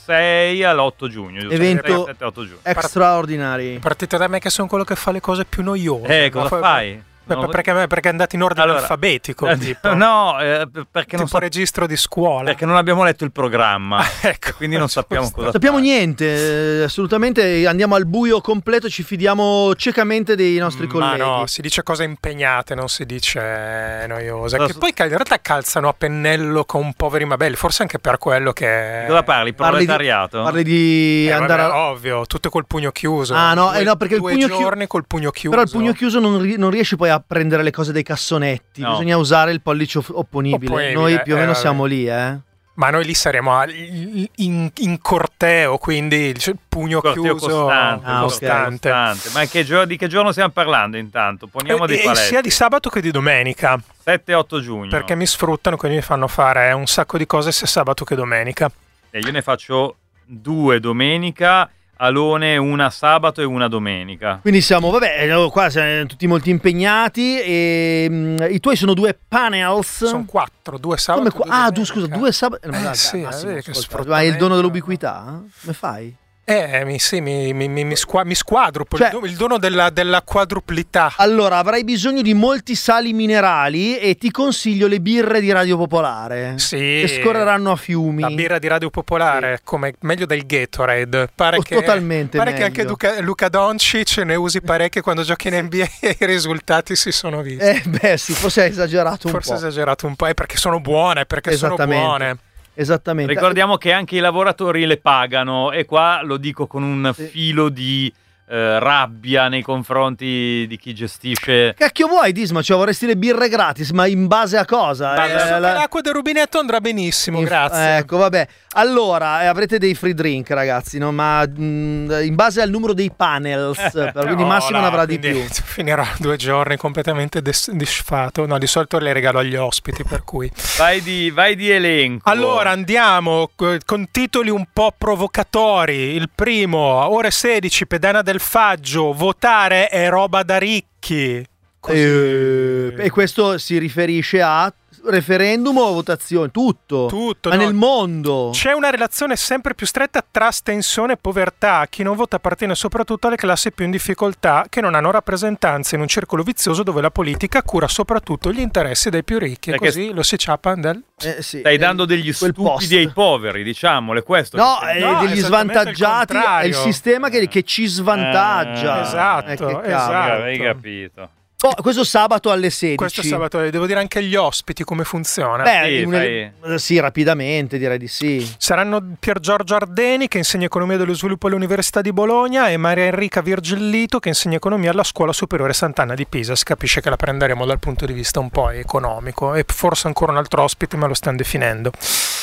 sei all'otto giugno. Evento sette, otto giugno. Extraordinari. Partite da me che sono quello che fa le cose più noiose. Eh, cosa fa, fai? Beh, No, perché, perché andate in ordine allora, alfabetico, eh, tipo. No, eh, perché tipo non so, registro di scuola. perché non abbiamo letto il programma. Ecco, quindi non sappiamo cosa sappiamo fare. niente, eh, assolutamente. Andiamo al buio completo, ci fidiamo ciecamente dei nostri Ma colleghi. no, si dice cose impegnate, non si dice noiose. Cosa Che poi in realtà calzano a pennello con poveri ma belli, forse anche per quello che... Cosa parli? Proletariato? Parli di Eh, andare vabbè, a... ovvio, tutto col pugno chiuso. Ah no, due, eh, no perché il due pugno giorni chiuso col pugno chiuso. però il pugno chiuso non, ri- non riesci poi a prendere le cose dei cassonetti, No. bisogna usare il pollice off- opponibile. Opponibile, Noi più o eh, meno vabbè. siamo lì, eh. Ma noi lì saremo a- in, in corteo, quindi il pugno Corteo chiuso costante, Ah, ok. costante. costante. Ma che gio- di che giorno stiamo parlando intanto? Poniamo E- dei e paletti. sia di sabato che di domenica, sette otto giugno. perché mi sfruttano, quindi mi fanno fare un sacco di cose sia sabato che domenica. E io ne faccio due domenica, Alone una sabato e una domenica. Quindi siamo, vabbè, eh, qua siamo tutti molto impegnati e mm, i tuoi sono due panels. Sono quattro, due sabato. Come qua? due Ah, domenica. tu scusa, due sabato. Eh, sì, Massimo, vedi che ascolta, sfruttamento. ma hai il dono dell'ubiquità? Come fai? Eh, mi, sì, mi, mi, mi, mi, squa- mi squadruplo, Cioè- il, do- il dono della, della quadruplità. Allora, avrai bisogno di molti sali minerali e ti consiglio le birre di Radio Popolare. Sì. Che scorreranno a fiumi. La birra di Radio Popolare, come meglio del Gatorade. Pare Oh, che, totalmente pare che anche meglio. Luca, Luca Doncic ne usi parecchie quando giochi in N B A e i risultati si sono visti. Eh, beh, sì, forse hai esagerato un Forse po'. esagerato un po', è perché sono buone, perché sono Esattamente. buone. Esattamente. Ricordiamo che anche i lavoratori le pagano, e qua lo dico con un Sì. filo di eh, rabbia nei confronti di chi gestisce. Cacchio vuoi, Disma? Cioè, vorresti le birre gratis, ma in base a cosa? Ma Eh, adesso la- che l'acqua del rubinetto andrà benissimo, in- grazie. Ecco, vabbè. Allora, eh, avrete dei free drink, ragazzi, no? Ma mh, in base al numero dei panels, per- quindi No, Massimo no, ne avrà di quindi più. Finirà due giorni completamente des- disfato. No, di solito le regalo agli ospiti, per cui. Vai di, vai di elenco. Allora andiamo co- con titoli un po' provocatori. Il primo, ore sedici, Pedana del Faggio, votare è roba da ricchi. Così. Eh, e questo si riferisce a referendum o votazione? Tutto. Tutto, Ma no. nel mondo. C'è una relazione sempre più stretta tra astensione e povertà. Chi non vota appartiene soprattutto alle classi più in difficoltà, che non hanno rappresentanza in un circolo vizioso dove la politica cura soprattutto gli interessi dei più ricchi. E Perché così lo si ciappa del... Eh, sì, Stai eh, dando degli quel stupidi post. ai poveri, diciamole, questo. No, che- eh, No, degli esattamente il svantaggiati è il contrario. sistema che, che ci svantaggia. Eh, esatto, Eh, che cavolo. esatto. Hai capito. Oh, questo sabato alle sedici. Questo sabato devo dire anche agli ospiti come funziona. Beh, Sì, un- fai- sì, rapidamente direi di sì. Saranno Pier Giorgio Ardeni, che insegna economia dello sviluppo all'Università di Bologna, e Maria Enrica Virgillito, che insegna economia alla Scuola Superiore Sant'Anna di Pisa. Si capisce che la prenderemo dal punto di vista un po' economico, e forse ancora un altro ospite, ma lo stiamo definendo.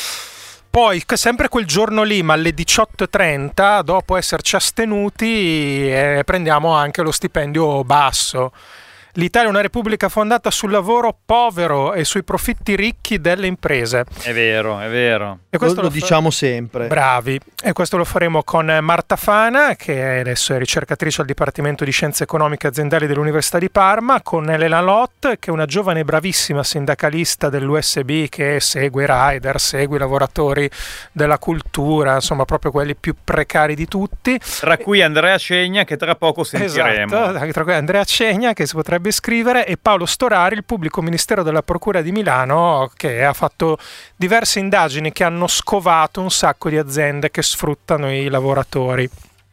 Poi, che sempre quel giorno lì, ma alle diciotto e trenta, dopo esserci astenuti, eh, prendiamo anche lo stipendio basso. L'Italia è una repubblica fondata sul lavoro povero e sui profitti ricchi delle imprese. È vero, è vero. E questo lo, lo lo fa- diciamo sempre. Bravi. E questo lo faremo con Marta Fana, che adesso è ricercatrice al Dipartimento di Scienze Economiche Aziendali dell'Università di Parma, con Elena Lott, che è una giovane e bravissima sindacalista dell'U S B che segue i rider, segue i lavoratori della cultura, insomma proprio quelli più precari di tutti. Tra cui Andrea Cegna, che tra poco sentiremo. Esatto, tra cui Andrea Cegna, che si potrebbe iscrivere, e Paolo Storari, il pubblico ministero della Procura di Milano, che ha fatto diverse indagini che hanno scovato un sacco di aziende che sfruttano i lavoratori,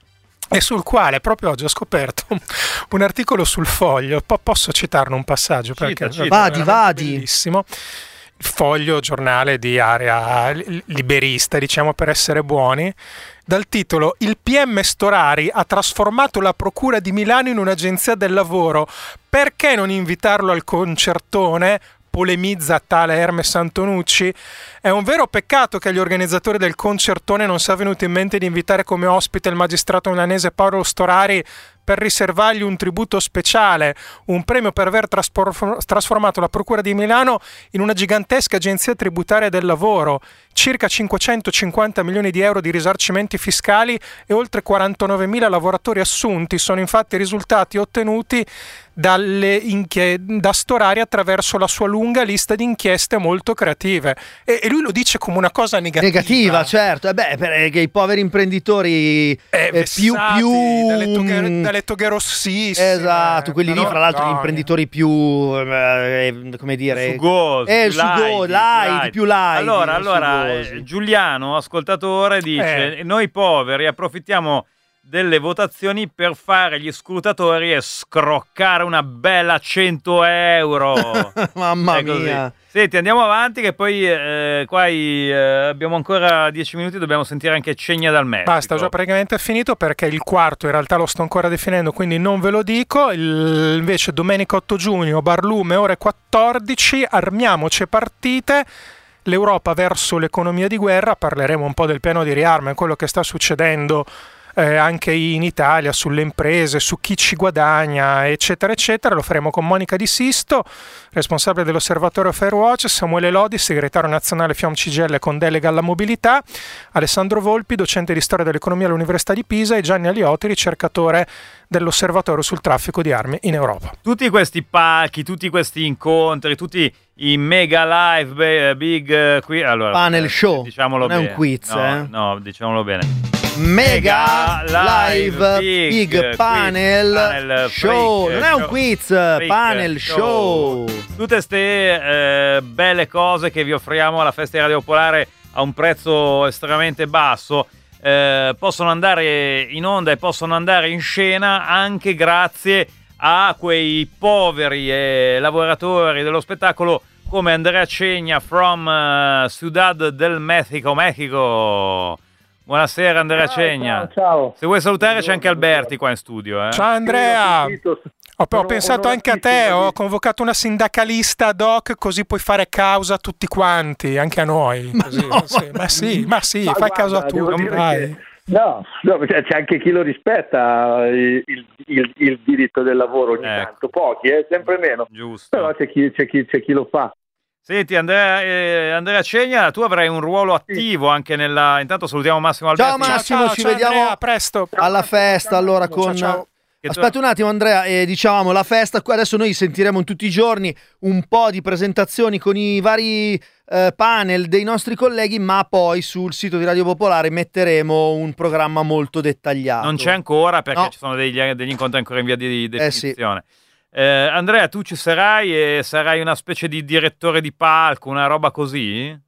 e sul quale proprio oggi ho scoperto un articolo sul Foglio. Po- posso citarne un passaggio? Cita, Perché cita. è Vadi, vadi. bellissimo. Il Foglio, giornale di area liberista, diciamo per essere buoni, dal titolo "Il P M Storari ha trasformato la Procura di Milano in un'agenzia del lavoro. Perché non invitarlo al concertone?" Polemizza tale Hermes Antonucci. È un vero peccato che agli organizzatori del concertone non sia venuto in mente di invitare come ospite il magistrato milanese Paolo Storari per riservargli un tributo speciale, un premio per aver traspor- trasformato la Procura di Milano in una gigantesca agenzia tributaria del lavoro, circa cinquecentocinquanta milioni di euro di risarcimenti fiscali e oltre quarantanovemila lavoratori assunti sono infatti i risultati ottenuti dalle inchie- da Storari attraverso la sua lunga lista di inchieste molto creative. E, e lui lo dice come una cosa negativa. Negativa, certo. Eh beh, perché i poveri imprenditori eh, eh, più più dalle toghe, dalle toghe rossissime. Esatto, quelli lì, no, fra l'altro, no, gli imprenditori più eh, come dire, Sugosi, eh, più sugo, light, light, light. più light. Allora, allora sugosi. eh, Giuliano, ascoltatore, dice: Eh. noi poveri approfittiamo delle votazioni per fare gli scrutatori e scroccare una bella cento euro. Mamma È così. mia. Senti, andiamo avanti che poi eh, qua eh, abbiamo ancora dieci minuti, dobbiamo sentire anche Cegna dal Messico. Basta, ho già praticamente finito, perché il quarto in realtà lo sto ancora definendo, quindi non ve lo dico. Il, invece domenica otto giugno, Barlume, ore quattordici, armiamoci e partite. L'Europa verso l'economia di guerra, parleremo un po' del piano di riarmo e quello che sta succedendo Eh, anche in Italia, sulle imprese, su chi ci guadagna, eccetera eccetera. Lo faremo con Monica Di Sisto, responsabile dell'osservatorio Fairwatch, Samuele Lodi, segretario nazionale F I O M C G I L con delega alla mobilità, Alessandro Volpi, docente di storia dell'economia all'Università di Pisa, e Gianni Alioti, ricercatore dell'osservatorio sul traffico di armi in Europa. Tutti questi palchi, tutti questi incontri, tutti i mega live, be- big eh, qui, allora, Panel eh, show, diciamolo non è bene. un quiz, no, eh. no, diciamolo bene. Mega Mega live Live big, Big panel, panel show, freak non è un show, quiz, freak panel show. Tutte queste belle cose che vi offriamo alla Festa di Radio Popolare a un prezzo estremamente basso, eh, possono andare in onda e possono andare in scena anche grazie a quei poveri eh, lavoratori dello spettacolo come Andrea Cegna from uh, Ciudad del Mexico, Mexico. Buonasera Andrea Ciao, Cegna. ciao, ciao. Se vuoi salutare c'è anche Alberti qua in studio. Eh. Ciao Andrea! Ho, ho Sono pensato anche a te, onoratissimo ho di- convocato una sindacalista ad hoc, così puoi fare causa a tutti quanti, anche a noi. Così, no, sì. Ma sì, ma sì, Ma fai guarda, causa a devo tutti, dire vai. che- No, no, perché c'è anche chi lo rispetta il, il- il diritto del lavoro ogni Ecco. tanto, pochi, eh, sempre meno. Giusto. Però c'è chi, c'è chi- c'è chi lo fa. Senti Andrea, eh, Andrea Cegna, tu avrai un ruolo attivo anche nella... Intanto salutiamo Massimo Alberti. Ciao Massimo, Ciao, ci ciao, vediamo Andrea, a presto. alla festa allora Ciao, con... ciao. Che tu- Aspetta un attimo Andrea, eh, dicevamo la festa, qua adesso noi sentiremo in tutti i giorni un po' di presentazioni con i vari eh, panel dei nostri colleghi, ma poi sul sito di Radio Popolare metteremo un programma molto dettagliato. Non c'è ancora perché No. ci sono degli, degli incontri ancora in via di Eh, sì. definizione. Eh, Andrea, tu ci sarai e sarai una specie di direttore di palco, una roba così?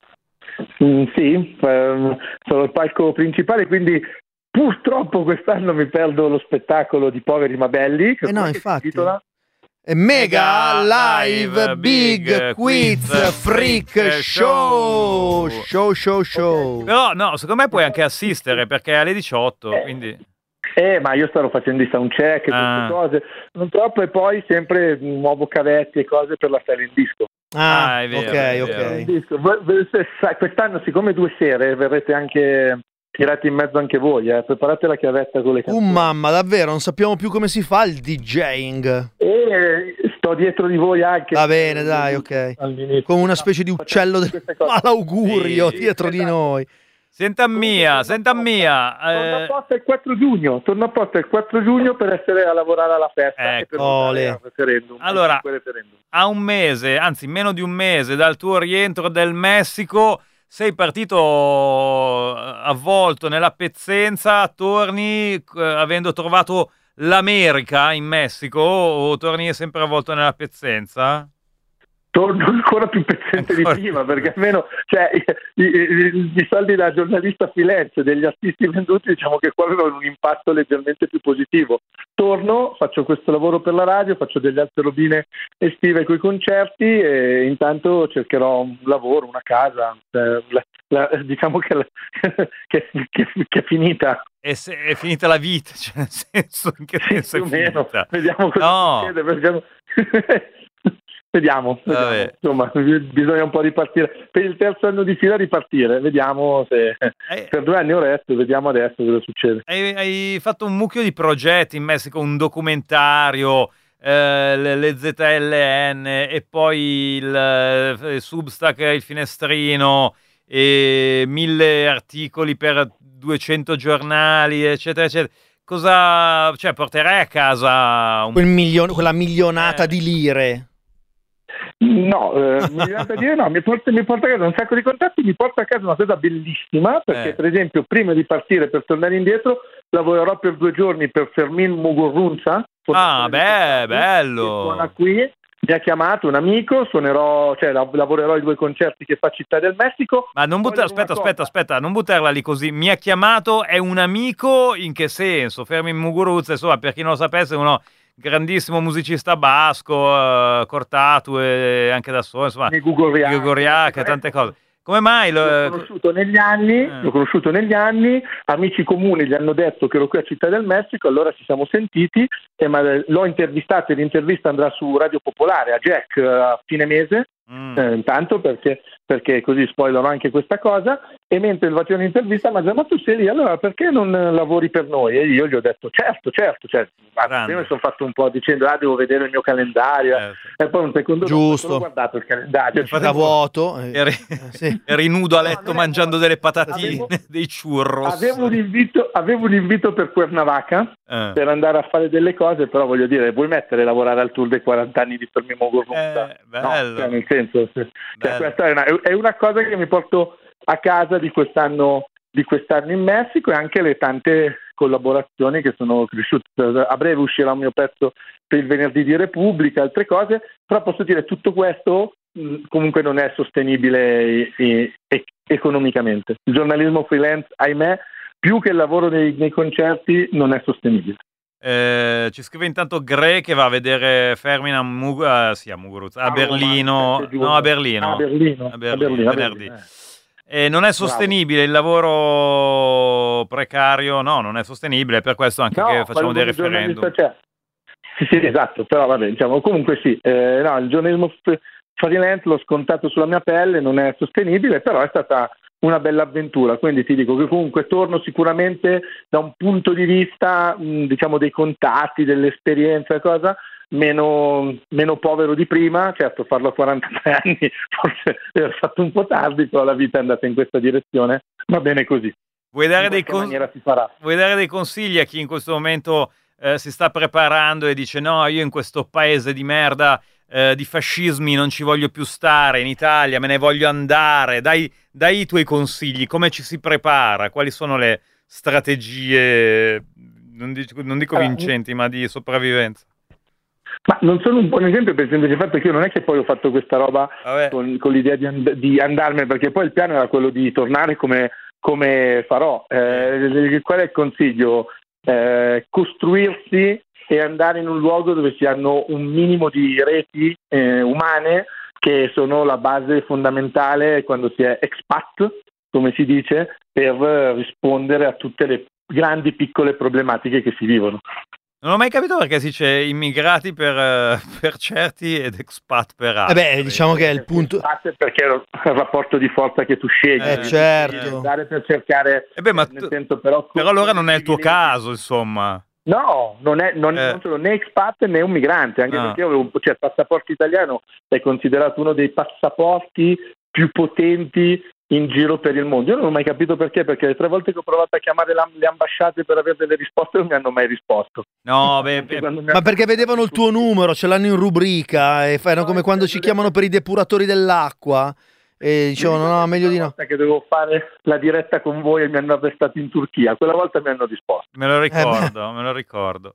Mm, sì, ehm, sono il palco principale, quindi purtroppo quest'anno mi perdo lo spettacolo di Poveri ma Belli. Che Eh no, come si infatti. intitola? E Mega Mega Live Live Big Big Quiz Quiz Freak Freak Show. Show. Show, show, show. Però no, secondo me puoi anche assistere perché è alle diciotto, Eh. quindi... Eh, ma io starò facendo i soundcheck e Ah. queste cose, non troppo, e poi sempre nuovo cavetti e cose per la serie in disco. Ah, Ah, è vero, ok, è ok. vero. In disco. Voi- voi- se- sa- Quest'anno, siccome due sere, verrete anche tirate in mezzo anche voi, eh. Preparate la chiavetta con le canzoni. Un mamma, davvero, non sappiamo più come si fa il DJing. E sto dietro di voi anche. Va bene, dai, ok. Come una specie di uccello del malaugurio Sì, dietro di noi. Senta mia, senta mia. Torno eh, apposta il quattro giugno, torno apposta il quattro giugno per essere a lavorare alla festa e per Ecco. votare al referendum. Allora, al referendum. a un mese, anzi meno di un mese dal tuo rientro del Messico, sei partito avvolto nella pezzenza, torni eh, avendo trovato l'America in Messico o torni sempre avvolto nella pezzenza? Torno ancora più pezzente Ancora. di prima, perché almeno cioè, i, i- i soldi da giornalista freelance degli artisti venduti, diciamo che qua avevano un impatto leggermente più positivo. Torno, faccio questo lavoro per la radio, faccio delle altre robine estive coi concerti e intanto cercherò un lavoro, una casa. eh, la- la- diciamo che, la- che, che- che è finita. E se è finita la vita, cioè nel senso, in che senso Più è o meno. finita? Vediamo cosa No. succede. Vediamo, vediamo, vediamo. Vabbè. Insomma, bisogna un po' ripartire. Per il terzo anno di fila ripartire, vediamo se Eh, per due anni ho resto, vediamo adesso cosa succede. Hai, hai fatto un mucchio di progetti in Messico, un documentario, eh, le, le Z L N e poi il, eh, Substack, il finestrino e mille articoli per duecento giornali, eccetera, eccetera. Cosa, cioè, porterai a casa un Quel milione, quella milionata Eh. di lire. No, eh, mi viene da dire no, mi porta, mi porta a casa un sacco di contatti, mi porta a casa una cosa bellissima, perché Eh. per esempio prima di partire per tornare indietro lavorerò per due giorni per Fermin Muguruza. Ah, beh, bello. Che suona qui, mi ha chiamato un amico, suonerò, cioè lav- lavorerò i due concerti che fa Città del Messico. Ma non buttare, Voglio una aspetta, aspetta, cosa. aspetta, non buttarla lì così. Mi ha chiamato, è un amico, in che senso? Fermin Muguruza, insomma, per chi non lo sapesse, è uno grandissimo musicista basco, eh, Cortatu e anche da solo, insomma, Nei Gugoriac. Gugoriac e tante cose. Come mai? Lo, L'ho conosciuto negli anni, Eh. l'ho conosciuto negli anni, amici comuni gli hanno detto che ero qui a Città del Messico, allora ci siamo sentiti e ma- l'ho intervistato e l'intervista andrà su Radio Popolare a Jack eh, a fine mese, Mm. eh, intanto perché, perché così spoilerò anche questa cosa, e mentre facevo un'intervista mi ha detto ma tu sei lì, allora perché non eh, lavori per noi? E io gli ho detto certo, certo, certo. Ma Grande. prima mi sono fatto un po' dicendo ah devo vedere il mio calendario Eh, e poi un secondo dopo Giusto. solo guardato il calendario. Infatti- Da vuoto. eh, Eri, eh, sì. eri nudo a letto non è- mangiando delle patatine, avevo- dei churros. Avevo un invito, avevo un invito per Cuernavaca Eh. per andare a fare delle cose, però voglio dire, vuoi mettere a lavorare al tour dei quaranta anni di Fermi Muguruza? Eh, bello. No, cioè, nel senso, cioè, Bello. questa è una, è una cosa che mi porto a casa di quest'anno, di quest'anno in Messico e anche le tante collaborazioni che sono cresciute. A breve uscirà un mio pezzo per il venerdì di Repubblica, altre cose, però posso dire tutto questo mh, comunque non è sostenibile e- e- economicamente. Il giornalismo freelance, ahimè, più che il lavoro nei, nei concerti, non è sostenibile. Eh, ci scrive intanto Gre che va a vedere Fermin a, Mug- eh, sì, a Muguruza, a A Berlino, Roma, sette giugno. no a Berlino, A Berlino, a a Berlino, Berlino, a venerdì. Berlino, E non è sostenibile il lavoro precario, no, non è sostenibile, per questo anche No, che facciamo ma dei il giornalista referendum. c'è. Sì, sì, esatto, però vabbè, diciamo, comunque sì, eh, no, il giornalismo f- freelance l'ho scontato sulla mia pelle, non è sostenibile, però è stata una bella avventura, quindi ti dico che comunque torno sicuramente da un punto di vista, mh, diciamo, dei contatti, dell'esperienza, cosa, meno, meno povero di prima. Certo, farlo a quarantatré anni forse è fatto un po' tardi, però la vita è andata in questa direzione, va bene così. Vuoi dare, In dei qualche con- maniera si farà. vuoi dare dei consigli a chi in questo momento eh, si sta preparando e dice no, io in questo paese di merda eh, di fascismi non ci voglio più stare, in Italia me ne voglio andare, dai, dai i tuoi consigli, come ci si prepara, quali sono le strategie, non dico, non dico Allora, vincenti, ma di sopravvivenza? Ma non sono un buon esempio per il semplice fatto che io non è che poi ho fatto questa roba Vabbè. con, con l'idea di, and- di andarmene, perché poi il piano era quello di tornare come, come farò. Eh, qual è il consiglio? Eh, costruirsi e andare in un luogo dove si hanno un minimo di reti eh, umane, che sono la base fondamentale quando si è expat, come si dice, per rispondere a tutte le grandi piccole problematiche che si vivono. Non ho mai capito perché si dice immigrati per, eh, per certi ed expat per altri. Eh beh, diciamo che è il punto. Perché è il rapporto di forza che tu scegli. Eh, certo. Andare per cercare. Eh beh, ma nel tu- senso, però, Però allora non è il tuo caso, insomma. No, non è non, Eh. non sono né expat né un migrante, anche Ah. perché io avevo, cioè, il passaporto italiano è considerato uno dei passaporti più potenti in giro per il mondo. Io non ho mai capito perché, perché le tre volte che ho provato a chiamare la- le ambasciate per avere delle risposte non mi hanno mai risposto. No, beh, Anche beh, quando mi Ma hanno- perché vedevano il tuo numero, ce l'hanno in rubrica e fanno come quando ci chiamano per i depuratori dell'acqua e dicevano no, meglio di Una no. volta che dovevo fare la diretta con voi e mi hanno arrestato in Turchia, quella volta mi hanno risposto. me lo ricordo, me lo ricordo.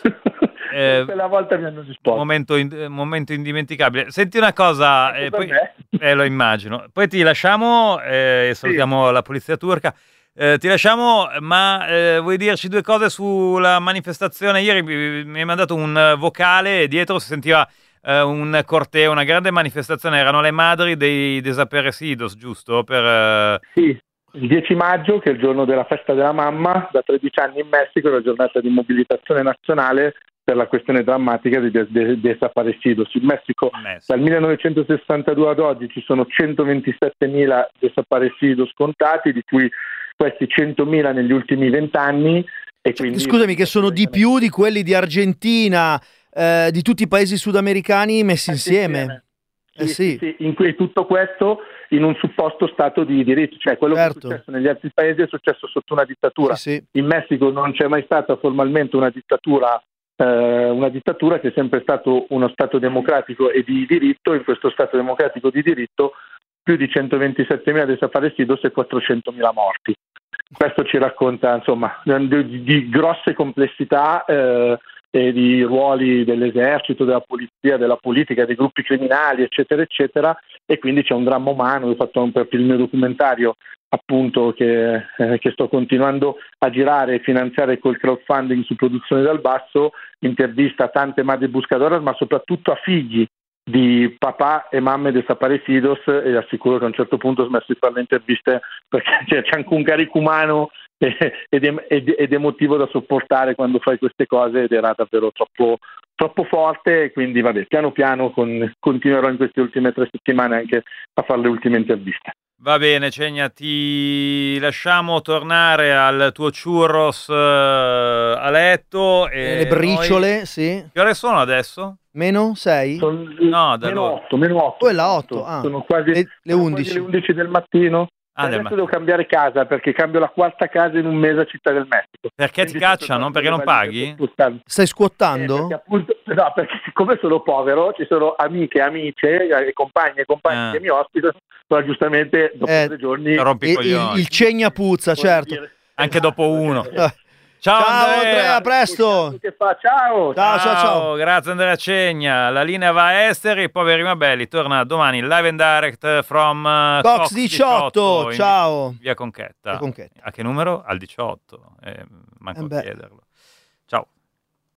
Eh, quella volta mi hanno risposto. Momento, in- momento indimenticabile. Senti una cosa, eh, Per poi, me. eh, lo immagino. Poi ti lasciamo eh, e salutiamo la polizia turca. Eh, ti lasciamo, ma eh, vuoi dirci due cose sulla manifestazione? Ieri mi, mi hai mandato un eh, vocale e dietro si sentiva eh, un corteo, una grande manifestazione. Erano le madri dei desaparecidos, giusto? Per, eh, Sì, il dieci maggio, che è il giorno della festa della mamma, da tredici anni in Messico, è la giornata di mobilitazione nazionale per la questione drammatica dei de- de- desaparecidos. In Messico Messico. dal millenovecentosessantadue ad oggi ci sono centoventisettemila desaparecidos contati, di cui questi centomila negli ultimi vent'anni. E quindi Scusami, che sono di più di quelli di Argentina, eh, di tutti i paesi sudamericani messi insieme. Eh Sì, sì. sì, sì, in cui tutto questo in un supposto stato di diritto, cioè quello Certo. che è successo negli altri paesi è successo sotto una dittatura. Sì, sì. In Messico non c'è mai stata formalmente una dittatura, eh, una dittatura che è sempre stato uno Stato democratico e di diritto. In questo Stato democratico di diritto più di centoventisettemila desaparecidos e quattrocentomila morti. Questo ci racconta insomma di, di grosse complessità eh, e di ruoli dell'esercito, della polizia, della politica, dei gruppi criminali, eccetera, eccetera, e quindi c'è un dramma umano. Ho fatto un, per il mio documentario, appunto, che, eh, che sto continuando a girare e finanziare col crowdfunding su Produzione dal Basso, intervista a tante madri buscadoras, ma soprattutto a figli di papà e mamme desaparecidos, e assicuro che a un certo punto ho smesso di fare le interviste perché c'è, c'è anche un carico umano ed, ed, ed emotivo da sopportare quando fai queste cose, ed era davvero troppo, troppo forte. E quindi vabbè, piano piano con, continuerò in queste ultime tre settimane anche a fare le ultime interviste. Va bene, Cegna, ti lasciamo tornare al tuo churros eh, a letto. E Le briciole, noi- sì. Che ore sono adesso? Meno sei? No, da meno loro. otto, meno otto. Quella otto, ah. Sono quasi Le- le sono undici. quasi le undici del mattino. Ah, E del adesso mattino. devo cambiare casa perché cambio la quarta casa in un mese a Città del Messico. Perché ti Quindi sto cacciano? preparando Perché non le valigie paghi? per spostarmi. Stai Eh, squattando? perché appunto, no, perché siccome sono povero, ci sono amiche, amiche, e compagni e compagni Ah. che mi ospitano, però giustamente dopo Eh, tre giorni Rompi i E- il, coglioni. il cegna puzza, voglio certo. dire- Anche dopo uno. Eh. Ciao, Ciao Andrea. Andrea, a presto. Che fa? Ciao! Ciao, ciao, ciao. Grazie Andrea Cegna. La linea va a Esteri, i poveri ma belli. Torna domani live and direct from uh, Cox diciotto, in ciao. Via Conchetta. Via Conchetta. A che numero? Al diciotto. Eh, manco Eh a beh. chiederlo. Ciao.